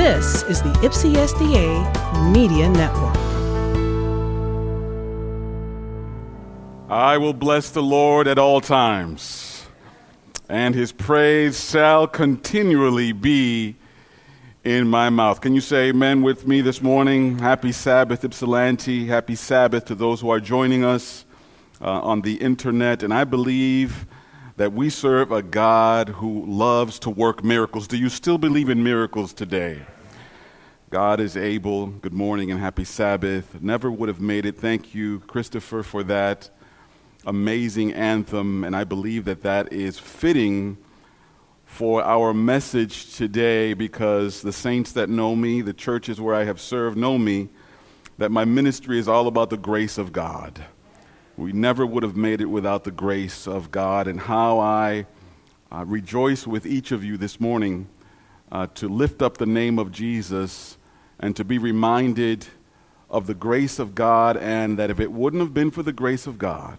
This is the IPSI-SDA Media Network. I will bless the Lord at all times, and his praise shall continually be in my mouth. Can you say amen with me this morning? Happy Sabbath, Ypsilanti. Happy Sabbath to those who are joining us on the internet. And I believe that we serve a God who loves to work miracles. Do you still believe in miracles today? God is able. Good morning and happy Sabbath. Never would have made it. Thank you, Christopher, for that amazing anthem. And I believe that that is fitting for our message today, because the saints that know me, the churches where I have served know me, that my ministry is all about the grace of God. We never would have made it without the grace of God, and how I rejoice with each of you this morning to lift up the name of Jesus and to be reminded of the grace of God, and that if it wouldn't have been for the grace of God,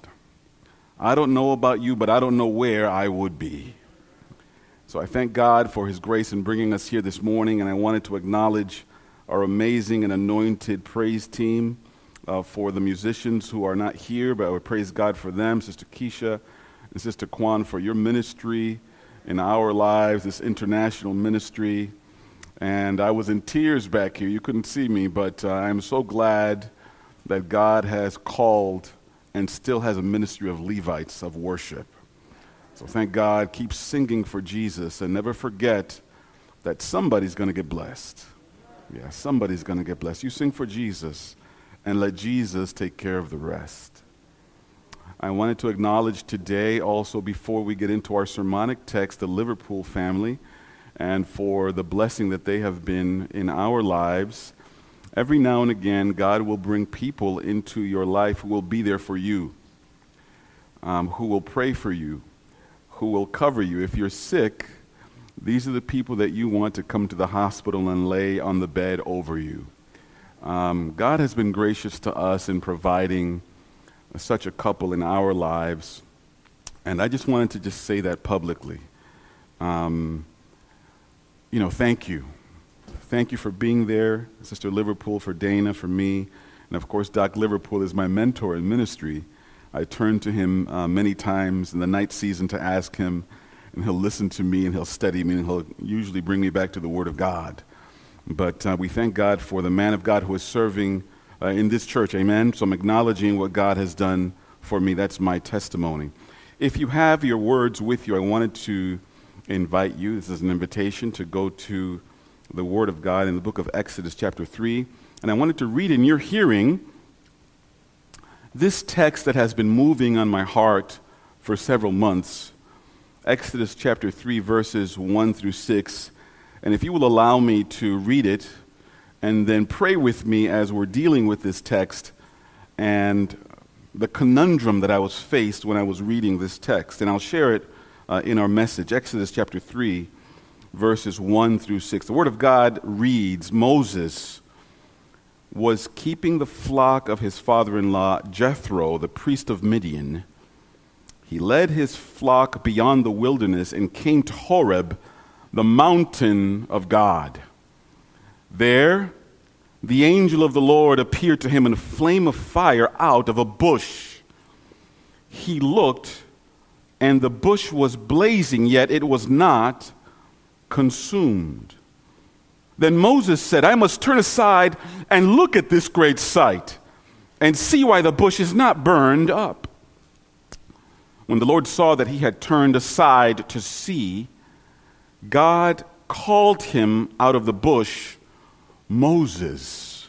I don't know about you, but I don't know where I would be. So I thank God for his grace in bringing us here this morning, and I wanted to acknowledge our amazing and anointed praise team. For the musicians who are not here, but I would praise God for them, Sister Keisha and Sister Kwan, for your ministry in our lives, this international ministry. And I was in tears back here. You couldn't see me, but I'm so glad that God has called and still has a ministry of Levites of worship. So thank God. Keep singing for Jesus, and never forget that somebody's going to get blessed. Yeah, somebody's going to get blessed. You sing for Jesus, and let Jesus take care of the rest. I wanted to acknowledge today also, before we get into our sermonic text, the Liverpool family, and for the blessing that they have been in our lives. Every now and again, God will bring people into your life who will be there for you, who will pray for you, who will cover you. If you're sick, these are the people that you want to come to the hospital and lay on the bed over you. God has been gracious to us in providing such a couple in our lives, and I just wanted to just say that publicly. Thank you. Thank you for being there, Sister Liverpool, for Dana, for me, and of course, Doc Liverpool is my mentor in ministry. I turn to him many times in the night season to ask him, and he'll listen to me, and he'll study me, and he'll usually bring me back to the Word of God. But we thank God for the man of God who is serving in this church, amen? So I'm acknowledging what God has done for me. That's my testimony. If you have your words with you, I wanted to invite you, this is an invitation to go to the Word of God in the book of Exodus chapter 3. And I wanted to read in your hearing this text that has been moving on my heart for several months. Exodus chapter 3, verses 1 through 6. And if you will allow me to read it and then pray with me as we're dealing with this text and the conundrum that I was faced when I was reading this text. And I'll share it in our message. Exodus chapter 3, verses 1 through 6. The Word of God reads, Moses was keeping the flock of his father-in-law Jethro, the priest of Midian. He led his flock beyond the wilderness and came to Horeb, the mountain of God. There, the angel of the Lord appeared to him in a flame of fire out of a bush. He looked, and the bush was blazing, yet it was not consumed. Then Moses said, I must turn aside and look at this great sight and see why the bush is not burned up. When the Lord saw that he had turned aside to see, God called him out of the bush, Moses,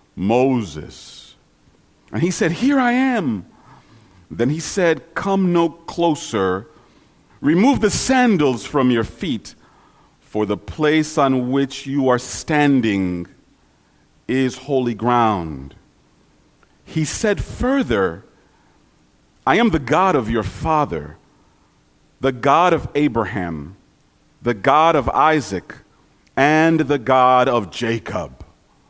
Moses. And he said, Here I am. Then he said, Come no closer. Remove the sandals from your feet, for the place on which you are standing is holy ground. He said further, I am the God of your father, the God of Abraham, the God of Isaac, and the God of Jacob.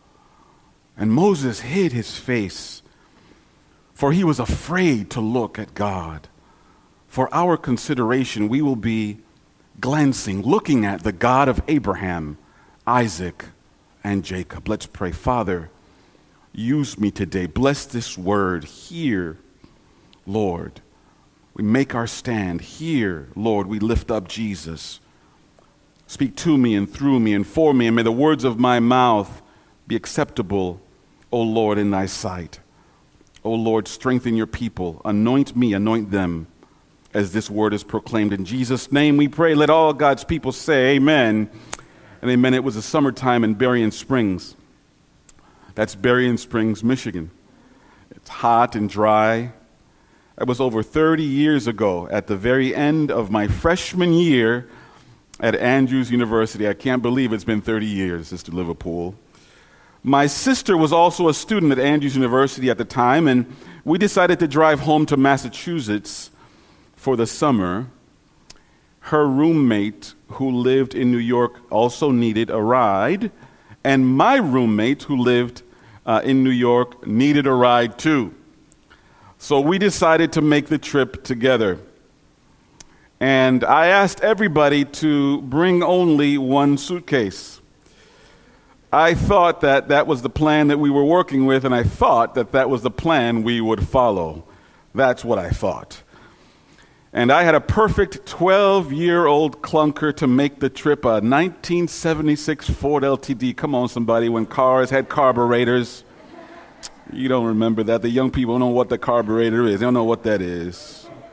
And Moses hid his face, for he was afraid to look at God. For our consideration, we will be looking at the God of Abraham, Isaac, and Jacob. Let's pray. Father, use me today. Bless this word. Here, Lord, we make our stand. Here, Lord, we lift up Jesus. Speak to me and through me and for me, and may the words of my mouth be acceptable, O Lord, in thy sight. O Lord, strengthen your people. Anoint me, anoint them, as this word is proclaimed. In Jesus' name we pray. Let all God's people say amen and amen. It was a summertime in Berrien Springs. That's Berrien Springs, Michigan. It's hot and dry. It was over 30 years ago, at the very end of my freshman year at Andrews University. I can't believe it's been 30 years, Sister Liverpool. My sister was also a student at Andrews University at the time, and we decided to drive home to Massachusetts for the summer. Her roommate, who lived in New York, also needed a ride, and my roommate, who lived in New York, needed a ride too. So we decided to make the trip together. And I asked everybody to bring only one suitcase. I thought that that was the plan that we were working with, and I thought that that was the plan we would follow. That's what I thought. And I had a perfect 12-year-old clunker to make the trip, a 1976 Ford LTD. Come on, somebody, when cars had carburetors. You don't remember that. The young people don't know what the carburetor is. They don't know what that is.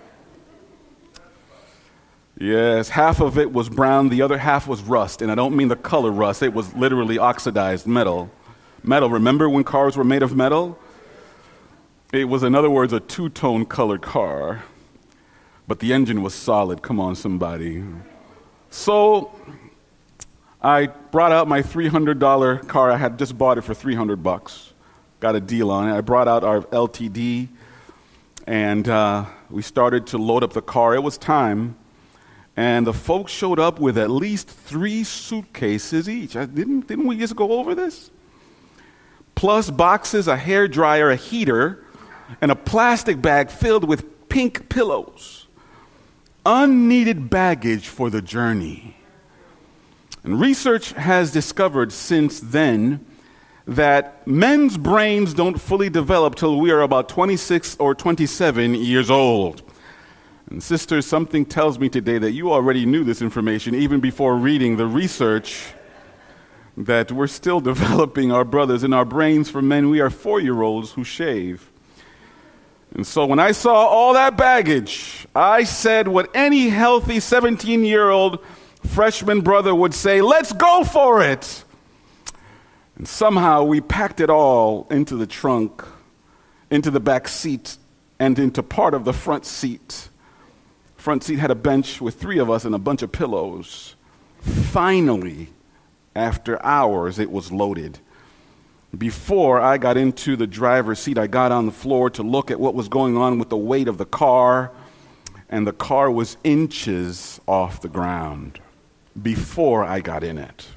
Yes, half of it was brown, the other half was rust. And I don't mean the color rust. It was literally oxidized metal. Metal, remember when cars were made of metal? It was, in other words, a two-tone colored car. But the engine was solid. Come on, somebody. So I brought out my $300 car. I had just bought it for $300. Got a deal on it. I brought out our LTD, and we started to load up the car. It was time. And the folks showed up with at least 3 suitcases each. Didn't we just go over this? Plus boxes, a hair dryer, a heater, and a plastic bag filled with pink pillows. Unneeded baggage for the journey. And research has discovered since then that men's brains don't fully develop till we are about 26 or 27 years old. And sisters, something tells me today that you already knew this information even before reading the research, that we're still developing our brothers in our brains. For men, we are 4-year-olds who shave. And so when I saw all that baggage, I said what any healthy 17-year-old freshman brother would say, let's go for it. And somehow we packed it all into the trunk, into the back seat, and into part of the front seat. Front seat had a bench with 3 of us and a bunch of pillows. Finally, after hours, it was loaded. Before I got into the driver's seat, I got on the floor to look at what was going on with the weight of the car, and the car was inches off the ground before I got in it.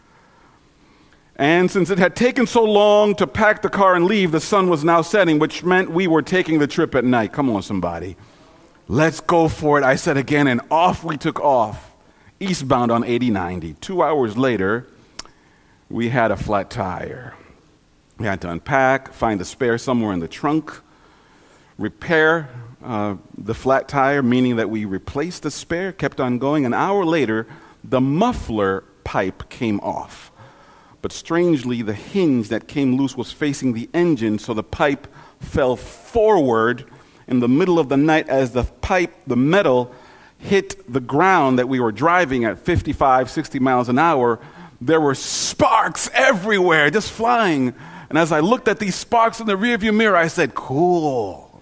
And since it had taken so long to pack the car and leave, the sun was now setting, which meant we were taking the trip at night. Come on, somebody. Let's go for it, I said again, and off we took off, eastbound on 8090. 2 hours later, we had a flat tire. We had to unpack, find a spare somewhere in the trunk, repair the flat tire, meaning that we replaced the spare, kept on going. An hour later, the muffler pipe came off. But strangely, the hinge that came loose was facing the engine, so the pipe fell forward in the middle of the night as the metal hit the ground that we were driving at 55, 60 miles an hour. There were sparks everywhere, just flying. And as I looked at these sparks in the rearview mirror, I said, cool.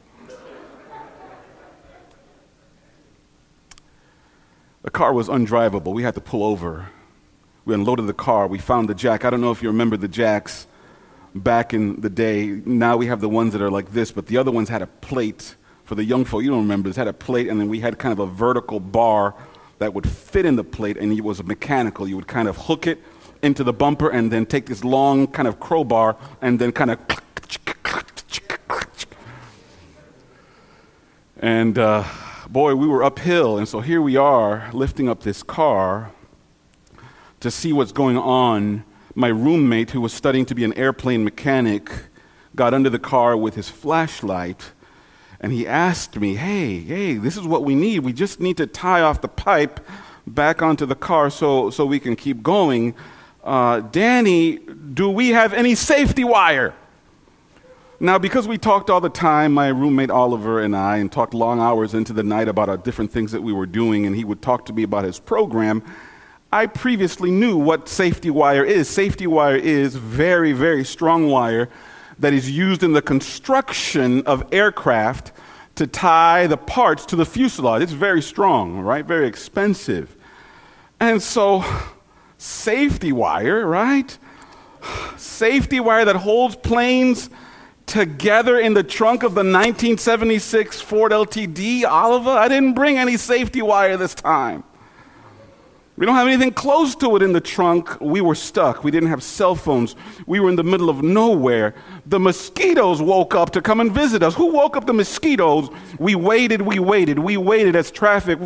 The car was undrivable. We had to pull over. We unloaded the car. We found the jack. I don't know if you remember the jacks back in the day. Now we have the ones that are like this, but the other ones had a plate. For the young folk, you don't remember this, had a plate, and then we had kind of a vertical bar that would fit in the plate, and it was mechanical. You would kind of hook it into the bumper and then take this long kind of crowbar and then kind of and boy, we were uphill, and so here we are lifting up this car to see what's going on my roommate, who was studying to be an airplane mechanic, got under the car with his flashlight, and he asked me, hey, this is what we need. We just need to tie off the pipe back onto the car so we can keep going. Danny, do we have any safety wire? Now, because we talked all the time, my roommate Oliver and I, and talked long hours into the night about different things that we were doing, and he would talk to me about his program, I previously knew what safety wire is. Safety wire is very, very strong wire that is used in the construction of aircraft to tie the parts to the fuselage. It's very strong, right? Very expensive. And so, safety wire, right? Safety wire that holds planes together in the trunk of the 1976 Ford LTD, Oliver. I didn't bring any safety wire this time. We don't have anything close to it in the trunk. We were stuck. We didn't have cell phones. We were in the middle of nowhere. The mosquitoes woke up to come and visit us. Who woke up the mosquitoes? We waited as traffic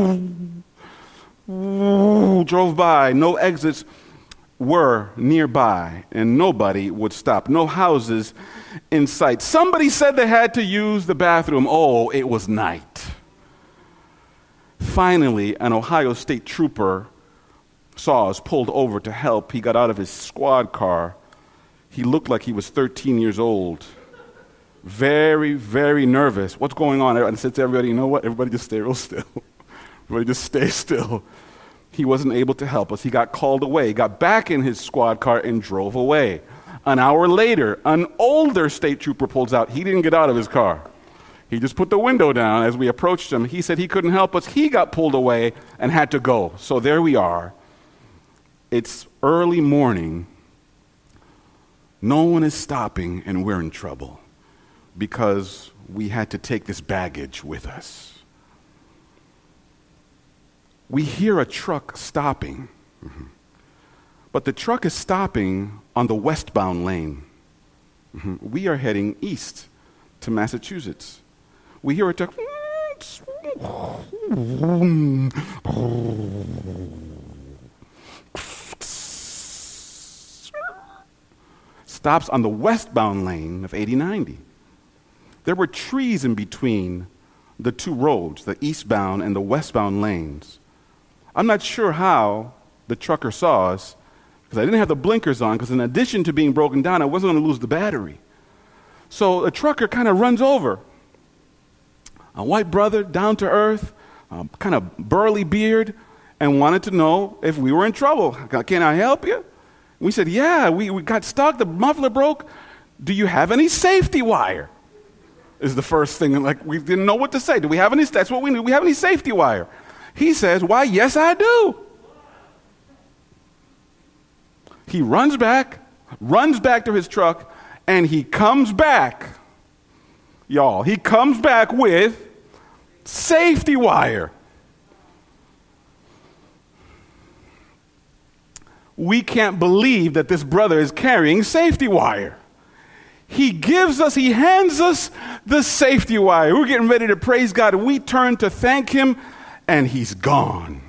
drove by. No exits were nearby, and nobody would stop. No houses in sight. Somebody said they had to use the bathroom. Oh, it was night. Finally, an Ohio State trooper saw us, pulled over to help. He got out of his squad car. He looked like he was 13 years old. Very, very nervous. What's going on? I said to everybody, you know what? Everybody just stay real still. Everybody just stay still. He wasn't able to help us. He got called away, got back in his squad car, and drove away. An hour later, an older state trooper pulls out. He didn't get out of his car. He just put the window down as we approached him. He said he couldn't help us. He got pulled away and had to go. So there we are. It's early morning. No one is stopping, and we're in trouble because we had to take this baggage with us. We hear a truck stopping, but the truck is stopping on the westbound lane. We are heading east to Massachusetts. We hear a truck stops on the westbound lane of 8090. There were trees in between the two roads, the eastbound and the westbound lanes. I'm not sure how the trucker saw us, because I didn't have the blinkers on, because in addition to being broken down, I wasn't going to lose the battery. So the trucker kind of runs over. A white brother, down to earth, kind of burly beard, and wanted to know if we were in trouble. Can I help you? We said, yeah, we got stuck, the muffler broke. Do you have any safety wire? Is the first thing, like we didn't know what to say. Do we have any, that's what we knew, we have any safety wire? He says, why, yes, I do. He runs back to his truck, and he comes back, y'all. He comes back with safety wire. We can't believe that this brother is carrying safety wire. He hands us the safety wire. We're getting ready to praise God. We turn to thank him, and he's gone.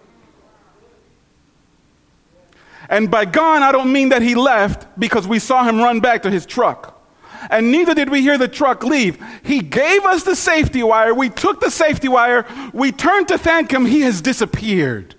And by gone, I don't mean that he left because we saw him run back to his truck. And neither did we hear the truck leave. He gave us the safety wire. We took the safety wire. We turned to thank him. He has disappeared.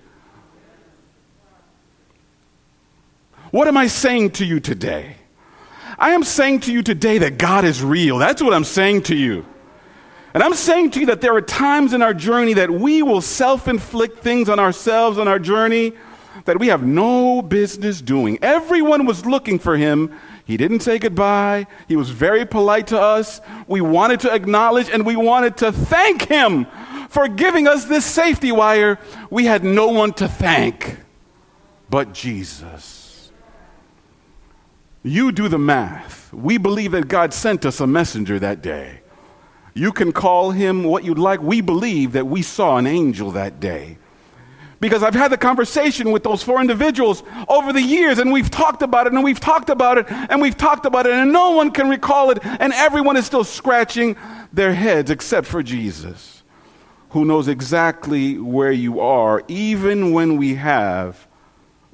What am I saying to you today? I am saying to you today that God is real. That's what I'm saying to you. And I'm saying to you that there are times in our journey that we will self-inflict things on ourselves on our journey that we have no business doing. Everyone was looking for him. He didn't say goodbye. He was very polite to us. We wanted to acknowledge and we wanted to thank him for giving us this safety wire. We had no one to thank but Jesus. You do the math. We believe that God sent us a messenger that day. You can call him what you'd like. We believe that we saw an angel that day. Because I've had the conversation with those 4 individuals over the years, and we've talked about it, and we've talked about it, and we've talked about it, and no one can recall it, and everyone is still scratching their heads except for Jesus, who knows exactly where you are, even when we have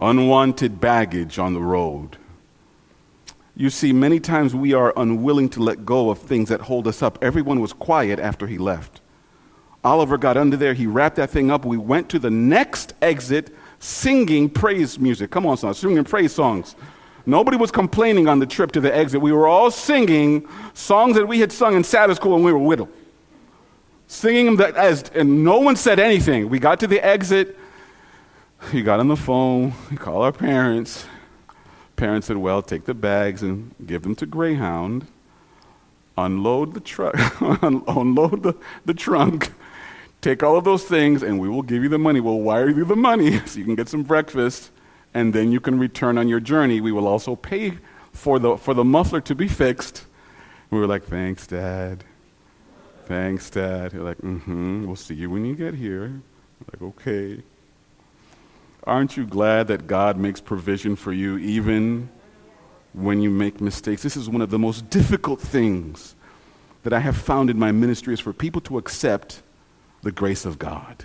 unwanted baggage on the road. You see, many times we are unwilling to let go of things that hold us up. Everyone was quiet after he left. Oliver got under there, he wrapped that thing up. We went to the next exit singing praise music. Come on, son, singing praise songs. Nobody was complaining on the trip to the exit. We were all singing songs that we had sung in Sabbath school when we were little. Singing them and no one said anything. We got to the exit. He got on the phone. He called our parents. Parents said, well, take the bags and give them to Greyhound. Unload the truck. Unload the trunk. Take all of those things, and we will give you the money. We'll wire you the money so you can get some breakfast, and then you can return on your journey. We will also pay for the muffler to be fixed. We were like, thanks, Dad. Thanks, Dad. You're like, we'll see you when you get here. Like, okay. Aren't you glad that God makes provision for you even when you make mistakes? This is one of the most difficult things that I have found in my ministry, is for people to accept the grace of God.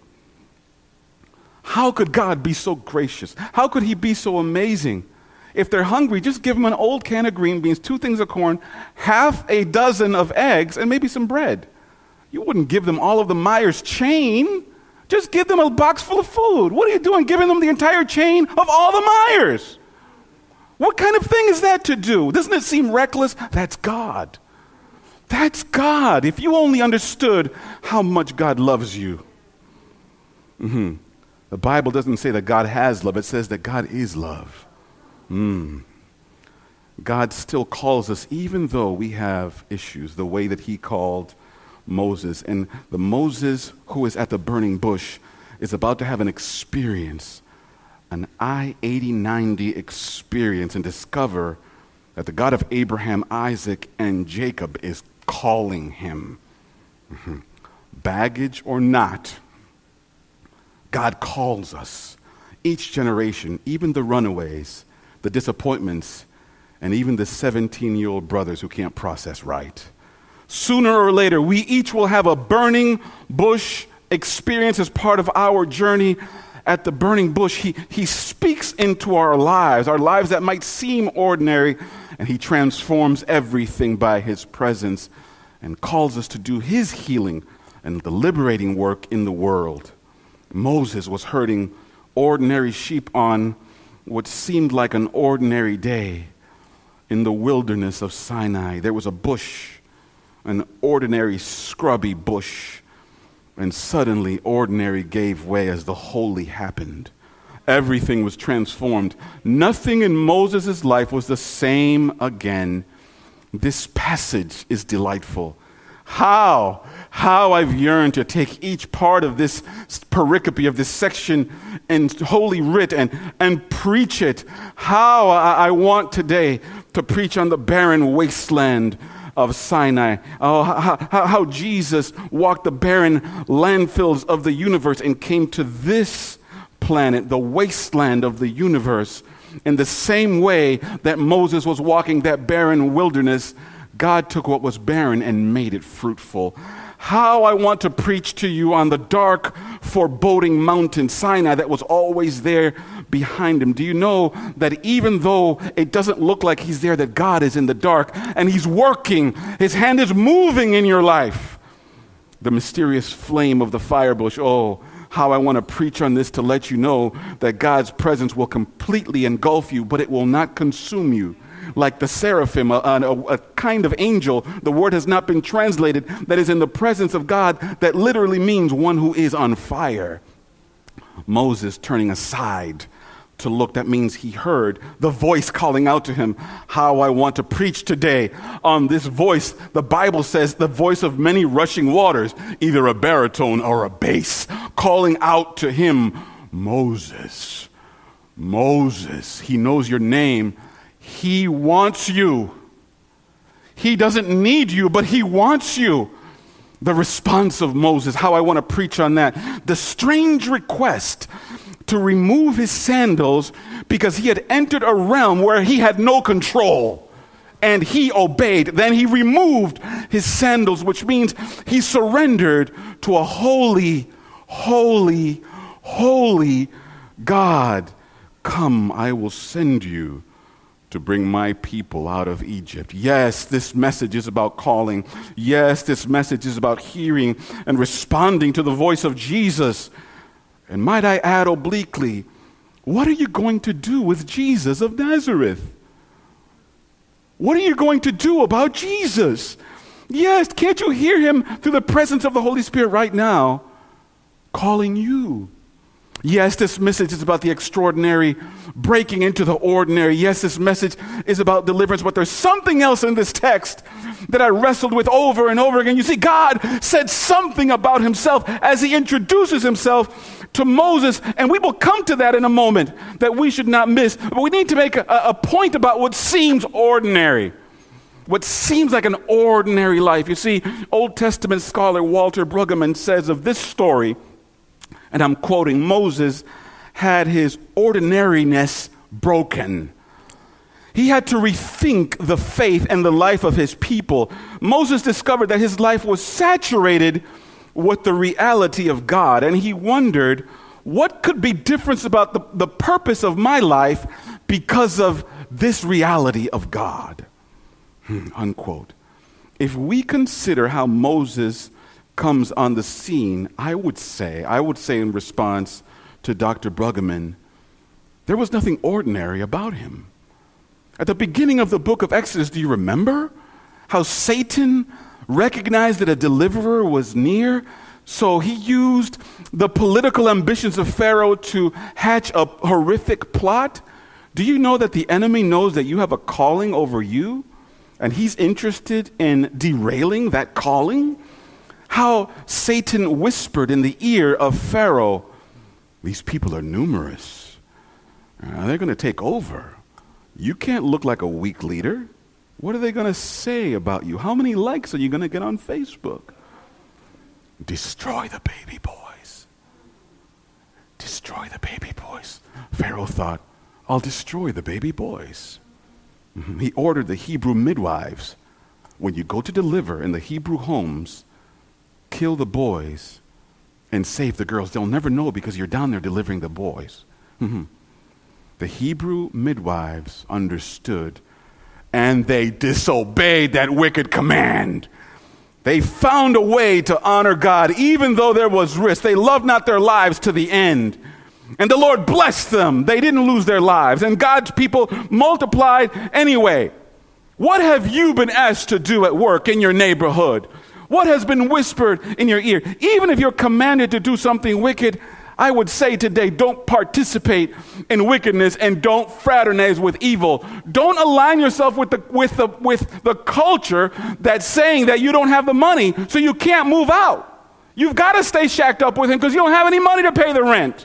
How could God be so gracious? How could he be so amazing? If they're hungry, just give them an old can of green beans, 2 things of corn, half a dozen of eggs, and maybe some bread. You wouldn't give them all of the Myers chain. Just give them a box full of food. What are you doing giving them the entire chain of all the Myers? What kind of thing is that to do? Doesn't it seem reckless? That's God. That's God. If you only understood how much God loves you. The Bible doesn't say that God has love. It says that God is love. God still calls us, even though we have issues, the way that he called Moses. And the Moses who is at the burning bush is about to have an experience, an I-80-90 experience, and discover that the God of Abraham, Isaac, and Jacob is calling him. Baggage or not, God calls us. Each generation, even the runaways, the disappointments, and even the 17-year-old brothers who can't process right. Sooner or later, we each will have a burning bush experience as part of our journey. At the burning bush, he speaks into our lives that might seem ordinary, and he transforms everything by his presence and calls us to do his healing and the liberating work in the world. Moses was herding ordinary sheep on what seemed like an ordinary day in the wilderness of Sinai. There was a bush, an ordinary scrubby bush, and suddenly ordinary gave way as the holy happened. Everything was transformed. Nothing in Moses' life was the same again. This passage is delightful. How I've yearned to take each part of this pericope, of this section in Holy Writ and preach it. How I want today to preach on the barren wasteland of Sinai. Oh, how Jesus walked the barren landfills of the universe and came to this planet, the wasteland of the universe. In the same way that Moses was walking that barren wilderness, God took what was barren and made it fruitful. How I want to preach to you on the dark, foreboding mountain, Sinai, that was always there behind him. Do you know that even though it doesn't look like he's there, that God is in the dark and he's working, his hand is moving in your life? The mysterious flame of the fire bush. Oh, how I want to preach on this to let you know that God's presence will completely engulf you, but it will not consume you. Like the seraphim, a kind of angel, the word has not been translated, that is in the presence of God, that literally means one who is on fire. Moses turning aside to look, that means he heard the voice calling out to him. How I want to preach today on this voice. The Bible says the voice of many rushing waters, either a baritone or a bass, calling out to him, Moses, Moses. He knows your name. He wants you. He doesn't need you, but he wants you. The response of Moses, how I want to preach on that. The strange request to remove his sandals because he had entered a realm where he had no control. And he obeyed. Then he removed his sandals, which means he surrendered to a holy, holy, holy God. Come, I will send you to bring my people out of Egypt. Yes, this message is about calling. Yes, this message is about hearing and responding to the voice of Jesus. And might I add obliquely, what are you going to do with Jesus of Nazareth? What are you going to do about Jesus? Yes, can't you hear him through the presence of the Holy Spirit right now calling you? Yes, this message is about the extraordinary breaking into the ordinary. Yes, this message is about deliverance, but there's something else in this text that I wrestled with over and over again. You see, God said something about himself as he introduces himself to Moses, and we will come to that in a moment that we should not miss. But we need to make a point about what seems ordinary, what seems like an ordinary life. You see, Old Testament scholar Walter Brueggemann says of this story, and I'm quoting, Moses had his ordinariness broken. He had to rethink the faith and the life of his people. Moses discovered that his life was saturated with the reality of God, and he wondered, what could be different about the purpose of my life because of this reality of God? Unquote. If we consider how Moses comes on the scene, I would say in response to Dr. Brueggemann, there was nothing ordinary about him. At the beginning of the book of Exodus, do you remember how Satan recognized that a deliverer was near? So he used the political ambitions of Pharaoh to hatch a horrific plot. Do you know that the enemy knows that you have a calling over you, and he's interested in derailing that calling? How Satan whispered in the ear of Pharaoh, these people are numerous. They're going to take over. You can't look like a weak leader. What are they going to say about you? How many likes are you going to get on Facebook? Destroy the baby boys. Destroy the baby boys. Pharaoh thought, I'll destroy the baby boys. He ordered the Hebrew midwives, when you go to deliver in the Hebrew homes, kill the boys and save the girls. They'll never know because you're down there delivering the boys. The Hebrew midwives understood, and they disobeyed that wicked command. They found a way to honor God even though there was risk. They loved not their lives to the end. And the Lord blessed them. They didn't lose their lives. And God's people multiplied anyway. What have you been asked to do at work in your neighborhood? What has been whispered in your ear? Even if you're commanded to do something wicked, I would say today, don't participate in wickedness and don't fraternize with evil. Don't align yourself with the culture that's saying that you don't have the money, so you can't move out. You've got to stay shacked up with him because you don't have any money to pay the rent.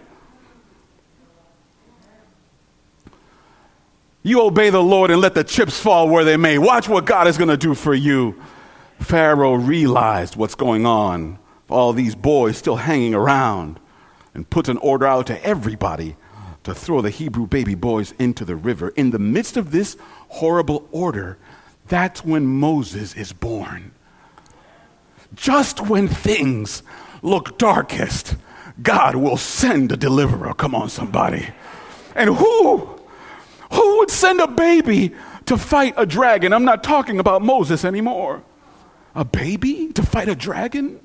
You obey the Lord and let the chips fall where they may. Watch what God is going to do for you. Pharaoh realized what's going on. All these boys still hanging around, and puts an order out to everybody to throw the Hebrew baby boys into the river. In the midst of this horrible order, that's when Moses is born. Just when things look darkest, God will send a deliverer. Come on, somebody. And who would send a baby to fight a dragon? I'm not talking about Moses anymore. A baby to fight a dragon?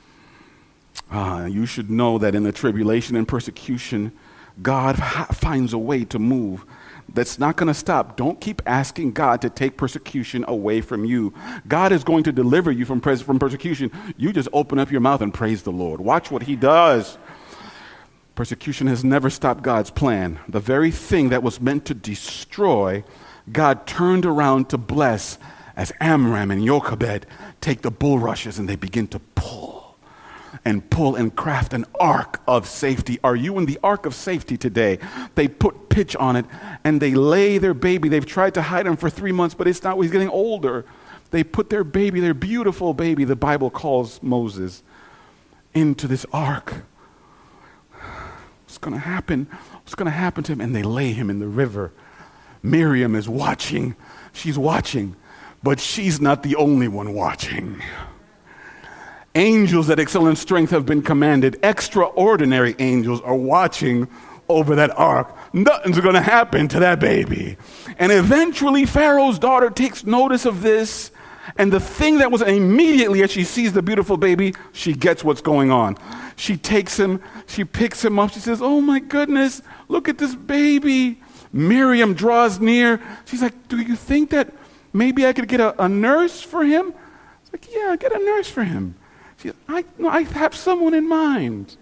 You should know that in the tribulation and persecution, God finds a way to move. That's not going to stop. Don't keep asking God to take persecution away from you. God is going to deliver you from persecution. You just open up your mouth and praise the Lord. Watch what he does. Persecution has never stopped God's plan. The very thing that was meant to destroy, God turned around to bless as Amram and Jochebed take the bulrushes and they begin to pull and craft an ark of safety. Are you in the ark of safety today? They put pitch on it and they lay their baby. They've tried to hide him for 3 months, but it's not. He's getting older. They put their baby, their beautiful baby, the Bible calls Moses, into this ark. What's going to happen? What's going to happen to him? And they lay him in the river. Miriam is watching. She's watching, but she's not the only one watching. Angels that excel in strength have been commanded. Extraordinary angels are watching over that ark nothing's going to happen to that baby. And eventually Pharaoh's daughter takes notice of this, and the thing that was immediately as she sees the beautiful baby, she gets what's going on. She takes him, she picks him up, she says, oh my goodness, look at this baby. Miriam draws near. She's like, do you think that maybe I could get a nurse for him? It's like, yeah, get a nurse for him. She says, I have someone in mind.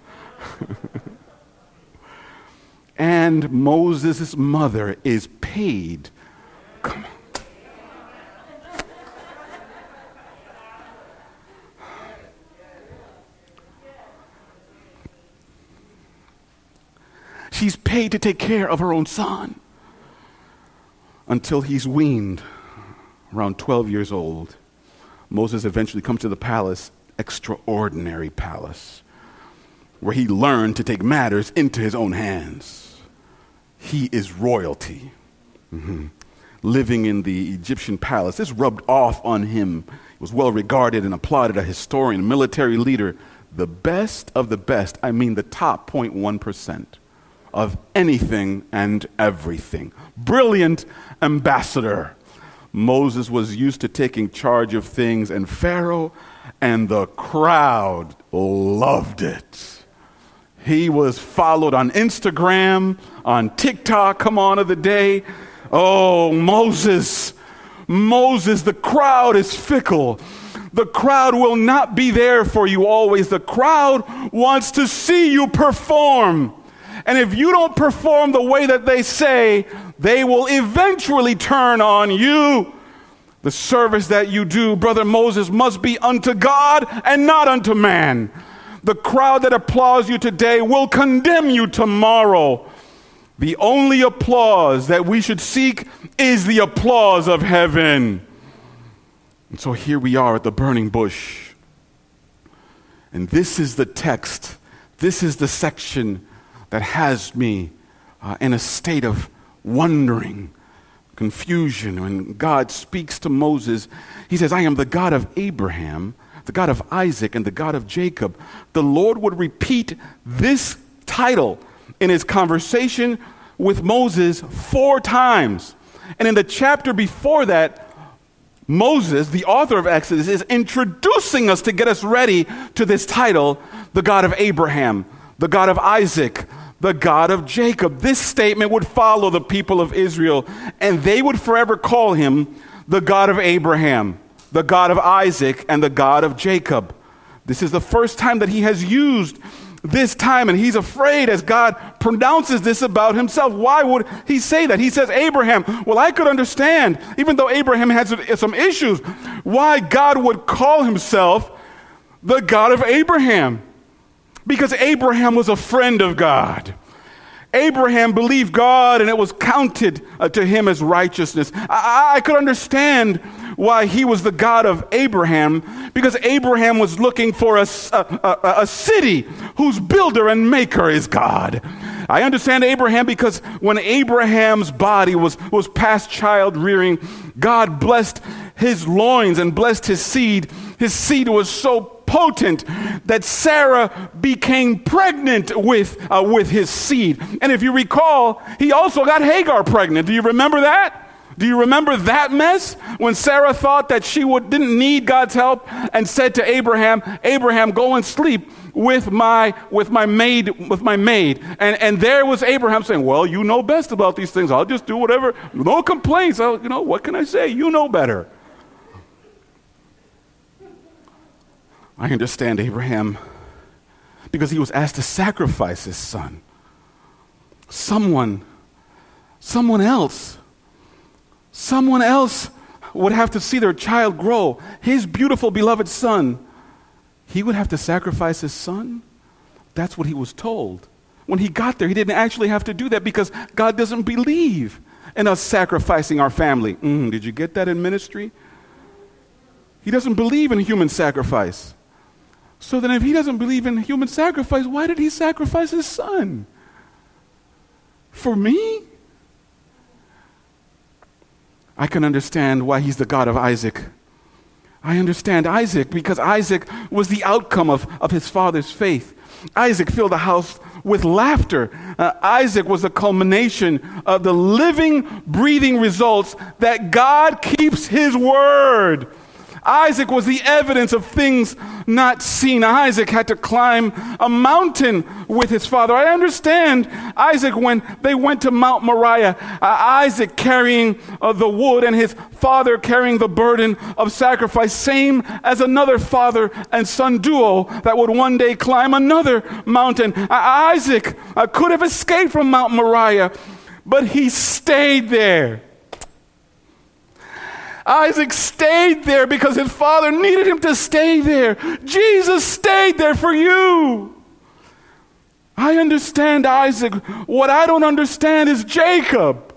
And Moses' mother is paid. Come on. She's paid to take care of her own son until he's weaned, around 12 years old. Moses eventually comes to the palace, extraordinary palace, where he learned to take matters into his own hands. He is royalty. Living in the Egyptian palace. This rubbed off on him. He was well regarded and applauded, a historian, military leader, the best of the best. I mean the top 0.1%. Of anything and everything. Brilliant ambassador. Moses was used to taking charge of things, and Pharaoh and the crowd loved it. He was followed on Instagram, on TikTok, come on of the day. Oh, Moses, the crowd is fickle. The crowd will not be there for you always. The crowd wants to see you perform. And if you don't perform the way that they say, they will eventually turn on you. The service that you do, Brother Moses, must be unto God and not unto man. The crowd that applauds you today will condemn you tomorrow. The only applause that we should seek is the applause of heaven. And so here we are at the burning bush. And this is the text. This is the section that has me in a state of wondering, confusion. When God speaks to Moses, he says, I am the God of Abraham, the God of Isaac, and the God of Jacob. The Lord would repeat this title in his conversation with Moses 4 times. And in the chapter before that, Moses, the author of Exodus, is introducing us to get us ready to this title, the God of Abraham, the God of Isaac, the God of Jacob. This statement would follow the people of Israel, and they would forever call him the God of Abraham, the God of Isaac, and the God of Jacob. This is the first time that he has used this time, and he's afraid as God pronounces this about himself. Why would he say that? He says, Abraham. Well, I could understand, even though Abraham had some issues, why God would call himself the God of Abraham. Because Abraham was a friend of God. Abraham believed God, and it was counted to him as righteousness. I could understand why he was the God of Abraham, because Abraham was looking for a city whose builder and maker is God. I understand Abraham because when Abraham's body was past child rearing, God blessed his loins and blessed his seed. His seed was so potent that Sarah became pregnant with his seed. And if you recall, he also got Hagar pregnant. Do you remember that? Do you remember that mess? When Sarah thought that she didn't need God's help and said to Abraham, Abraham, go and sleep with my maid. And there was Abraham saying, well, you know best about these things. I'll just do whatever. No complaints. What can I say? You know better. I understand Abraham because he was asked to sacrifice his son. Someone else would have to see their child grow. His beautiful, beloved son, he would have to sacrifice his son? That's what he was told. When he got there, he didn't actually have to do that because God doesn't believe in us sacrificing our family. Did you get that in ministry? He doesn't believe in human sacrifice. So then if he doesn't believe in human sacrifice, why did he sacrifice his son? For me? I can understand why he's the God of Isaac. I understand Isaac because Isaac was the outcome of his father's faith. Isaac filled the house with laughter. Isaac was the culmination of the living, breathing results that God keeps his word. Isaac was the evidence of things not seen. Isaac had to climb a mountain with his father. I understand Isaac when they went to Mount Moriah, Isaac carrying the wood and his father carrying the burden of sacrifice, same as another father and son duo that would one day climb another mountain. Isaac could have escaped from Mount Moriah, but he stayed there. Isaac stayed there because his father needed him to stay there. Jesus stayed there for you. I understand Isaac. What I don't understand is Jacob.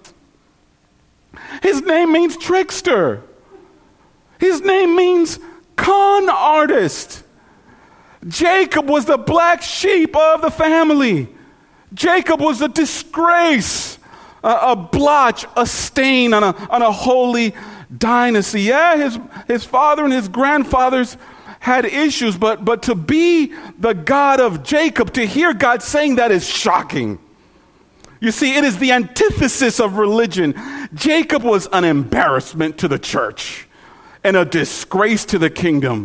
His name means trickster. His name means con artist. Jacob was the black sheep of the family. Jacob was a disgrace, a blotch, a stain on a holy dynasty. Yeah, his father and his grandfathers had issues, but to be the God of Jacob, to hear God saying that is shocking. You see, it is the antithesis of religion. Jacob was an embarrassment to the church and a disgrace to the kingdom.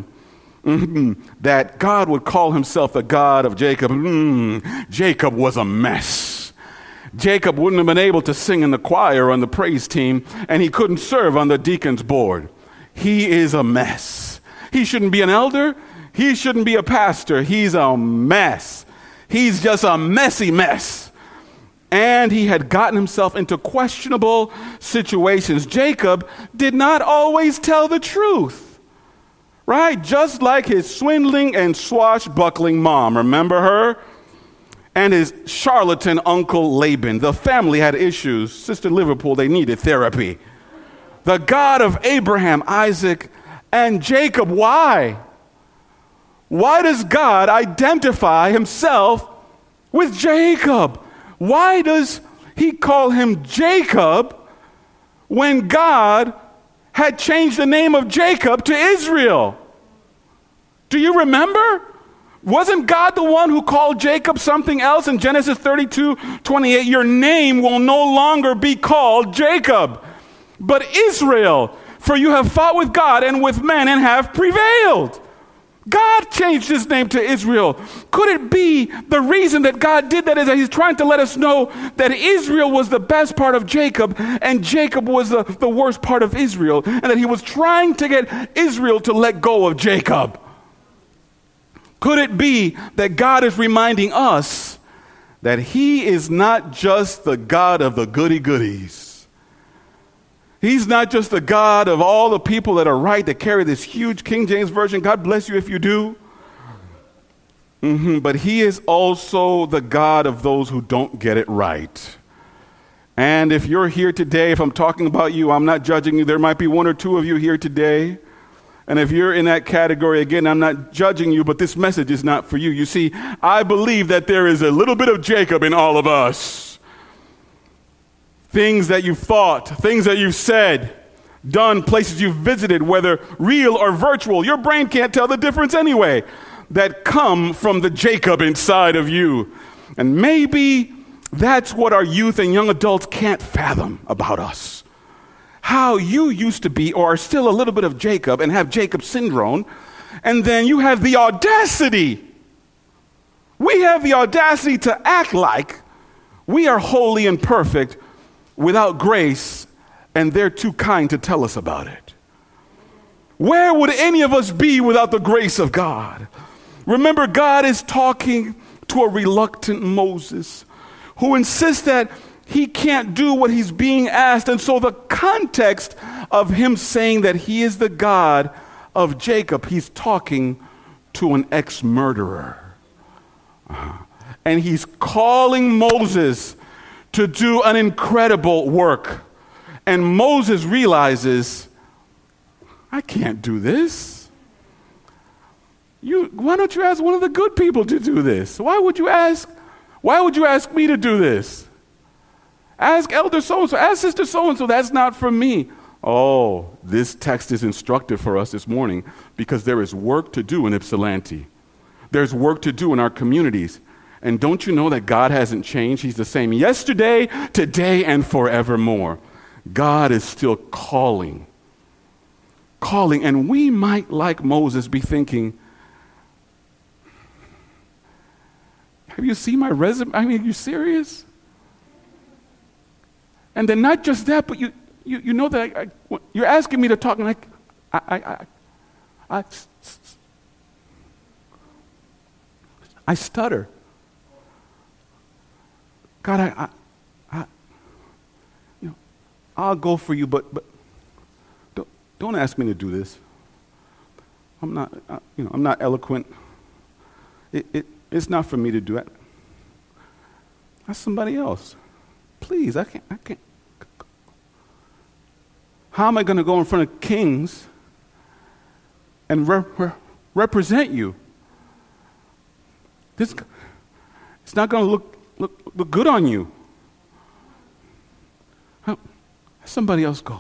That God would call himself the God of Jacob. Jacob was a mess. Jacob wouldn't have been able to sing in the choir on the praise team, and he couldn't serve on the deacon's board. He is a mess. He shouldn't be an elder. He shouldn't be a pastor. He's a mess. He's just a messy mess. And he had gotten himself into questionable situations. Jacob did not always tell the truth, right? Just like his swindling and swashbuckling mom. Remember her? And his charlatan uncle Laban. The family had issues. Sister Liverpool, they needed therapy. The God of Abraham, Isaac, and Jacob. Why? Why does God identify himself with Jacob? Why does he call him Jacob when God had changed the name of Jacob to Israel? Do you remember? Wasn't God the one who called Jacob something else in Genesis 32:28? Your name will no longer be called Jacob, but Israel, for you have fought with God and with men and have prevailed. God changed his name to Israel. Could it be the reason that God did that is that he's trying to let us know that Israel was the best part of Jacob and Jacob was the worst part of Israel, and that he was trying to get Israel to let go of Jacob? Could it be that God is reminding us that he is not just the God of the goody-goodies? He's not just the God of all the people that are right, that carry this huge King James Version. God bless you if you do. But he is also the God of those who don't get it right. And if you're here today, if I'm talking about you, I'm not judging you. There might be one or two of you here today. And if you're in that category, again, I'm not judging you, but this message is not for you. You see, I believe that there is a little bit of Jacob in all of us. Things that you've thought, things that you've said, done, places you've visited, whether real or virtual, your brain can't tell the difference anyway, that come from the Jacob inside of you. And maybe that's what our youth and young adults can't fathom about us. How you used to be or are still a little bit of Jacob and have Jacob syndrome, and then you have the audacity. We have the audacity to act like we are holy and perfect without grace, and they're too kind to tell us about it. Where would any of us be without the grace of God? Remember, God is talking to a reluctant Moses who insists that he can't do what he's being asked. And so the context of him saying that he is the God of Jacob, he's talking to an ex-murderer. And he's calling Moses to do an incredible work. And Moses realizes, I can't do this. Why don't you ask one of the good people to do this? Why would you ask me to do this? Ask elder so-and-so, ask sister so-and-so, that's not from me. Oh, this text is instructive for us this morning because there is work to do in Ypsilanti. There's work to do in our communities. And don't you know that God hasn't changed? He's the same yesterday, today, and forevermore. God is still calling. And we might, like Moses, be thinking, have you seen my resume? I mean, are you serious? And then not just that, but you know that you're asking me to talk, and I stutter. God, I'll go for you, but don't ask me to do this. I'm not eloquent. It's not for me to do it. That's somebody else. Please, I can't. How am I going to go in front of kings and represent you? It's not going to look good on you. Let somebody else go.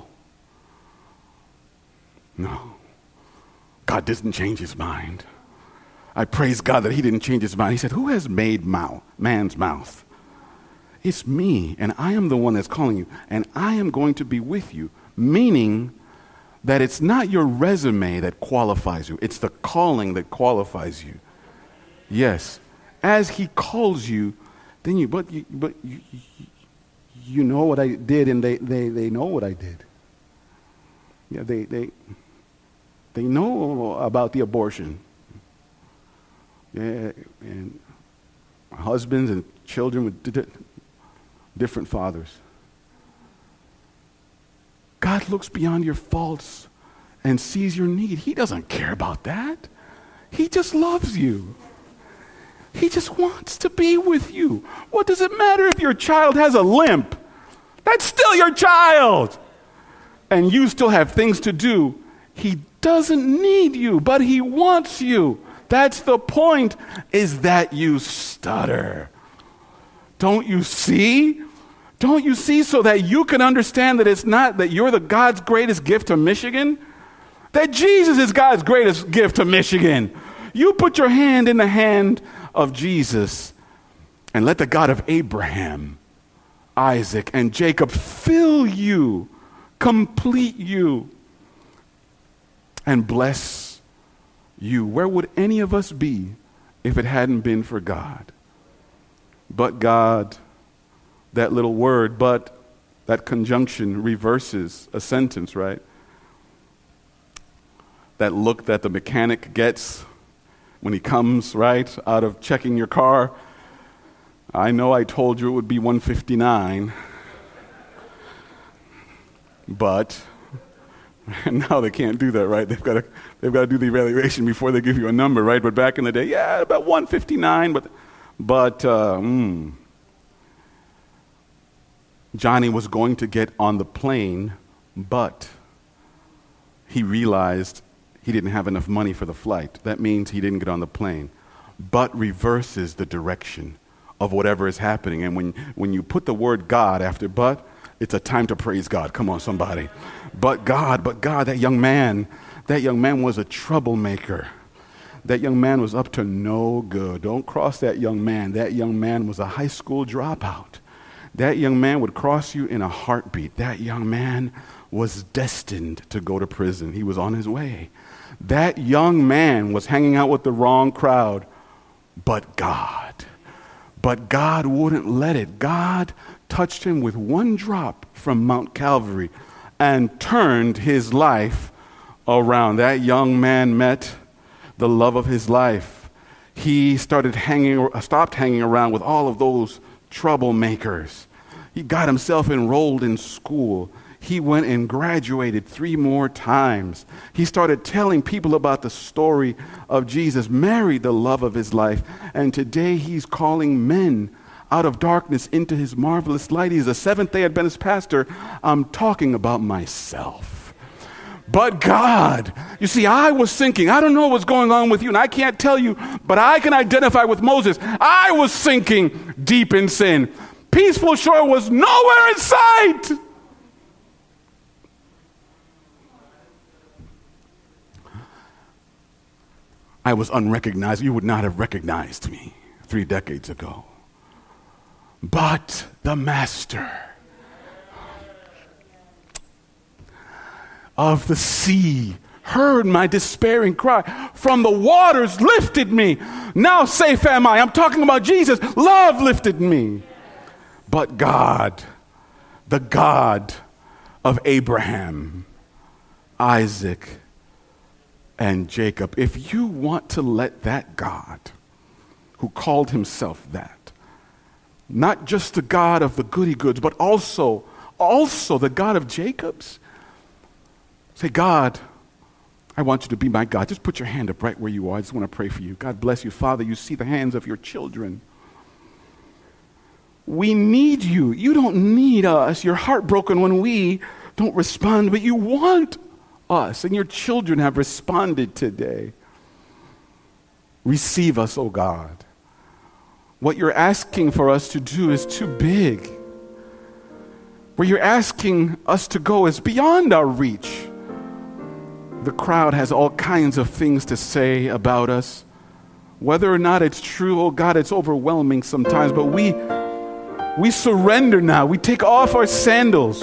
No. God didn't change his mind. I praise God that he didn't change his mind. He said, who has made man's mouth? It's me, and I am the one that's calling you, and I am going to be with you. Meaning that it's not your resume that qualifies you. It's the calling that qualifies you. Yes. As he calls you, then you know what I did, and they know what I did. Yeah, they know about the abortion. Yeah, and husbands and children with different fathers. God looks beyond your faults and sees your need. He doesn't care about that. He just loves you. He just wants to be with you. What does it matter if your child has a limp? That's still your child. And you still have things to do. He doesn't need you, but he wants you. That's the point, is that you stutter. Don't you see? Don't you see, so that you can understand that it's not that you're God's greatest gift to Michigan? That Jesus is God's greatest gift to Michigan. You put your hand in the hand of Jesus and let the God of Abraham, Isaac, and Jacob fill you, complete you, and bless you. Where would any of us be if it hadn't been for God? But God. That little word, but, that conjunction reverses a sentence, right? That look that the mechanic gets when he comes, right, out of checking your car. I know I told you it would be 159, but now they can't do that, right? They've got to do the evaluation before they give you a number, right? But back in the day, yeah, about 159, but Johnny was going to get on the plane, but he realized he didn't have enough money for the flight. That means he didn't get on the plane. But reverses the direction of whatever is happening. And when you put the word God after but, it's a time to praise God. Come on, somebody. But God, that young man was a troublemaker. That young man was up to no good. Don't cross that young man. That young man was a high school dropout. That young man would cross you in a heartbeat. That young man was destined to go to prison. He was on his way. That young man was hanging out with the wrong crowd. But God wouldn't let it. God touched him with one drop from Mount Calvary and turned his life around. That young man met the love of his life. He stopped hanging around with all of those troublemakers. He got himself enrolled in school. He went and graduated 3 more times. He started telling people about the story of Jesus, married the love of his life, and today he's calling men out of darkness into his marvelous light. He's a Seventh-day Adventist pastor. I'm talking about myself. But God, you see, I was sinking. I don't know what's going on with you, and I can't tell you, but I can identify with Moses. I was sinking deep in sin. Peaceful Shore was nowhere in sight. I was unrecognized. You would not have recognized me. 3 decades ago. But the master of the sea heard my despairing cry. From the waters lifted me. Now safe am I. I'm talking about Jesus. Love lifted me. But God, the God of Abraham, Isaac, and Jacob, if you want to let that God, who called himself that, not just the God of the goody goods, but also the God of Jacob's, say, God, I want you to be my God. Just put your hand up right where you are. I just want to pray for you. God bless you. Father, you see the hands of your children. We need you. You don't need us. You're heartbroken when we don't respond, but you want us, and your children have responded today. Receive us, oh God. What you're asking for us to do is too big. Where you're asking us to go is beyond our reach. The crowd has all kinds of things to say about us. Whether or not it's true, oh God, it's overwhelming sometimes, but we surrender now. We take off our sandals.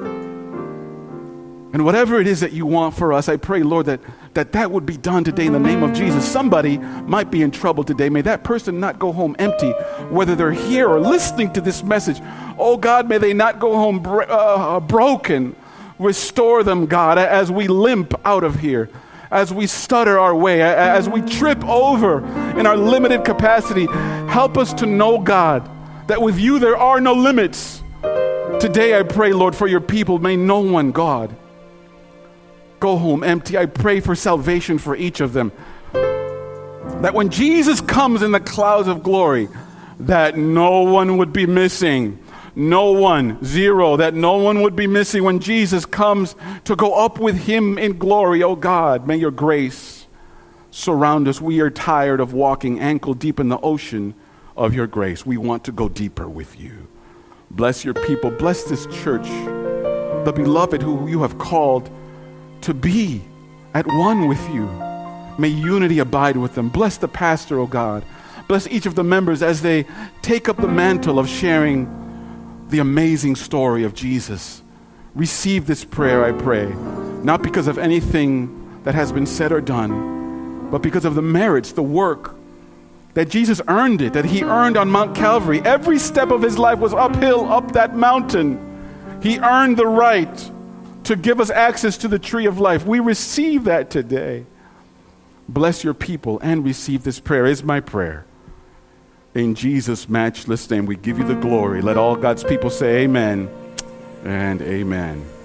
And whatever it is that you want for us, I pray, Lord, that would be done today in the name of Jesus. Somebody might be in trouble today. May that person not go home empty, whether they're here or listening to this message. Oh God, may they not go home broken. Restore them, God, as we limp out of here, as we stutter our way, as we trip over in our limited capacity. Help us to know, God, that with you there are no limits. Today I pray, Lord, for your people. May no one, God, go home empty. I pray for salvation for each of them. That when Jesus comes in the clouds of glory, that no one would be missing. No one, zero, that no one would be missing when Jesus comes to go up with him in glory. Oh God, may your grace surround us. We are tired of walking ankle deep in the ocean of your grace. We want to go deeper with you. Bless your people. Bless this church, the beloved who you have called to be at one with you. May unity abide with them. Bless the pastor, oh God. Bless each of the members as they take up the mantle of sharing the amazing story of Jesus. Receive this prayer, I pray, not because of anything that has been said or done, but because of the merits, the work that Jesus earned it, that he earned on Mount Calvary. Every step of his life was uphill, up that mountain. He earned the right to give us access to the tree of life. We receive that today. Bless your people and receive this prayer, is my prayer. In Jesus' matchless name, we give you the glory. Let all God's people say amen and amen.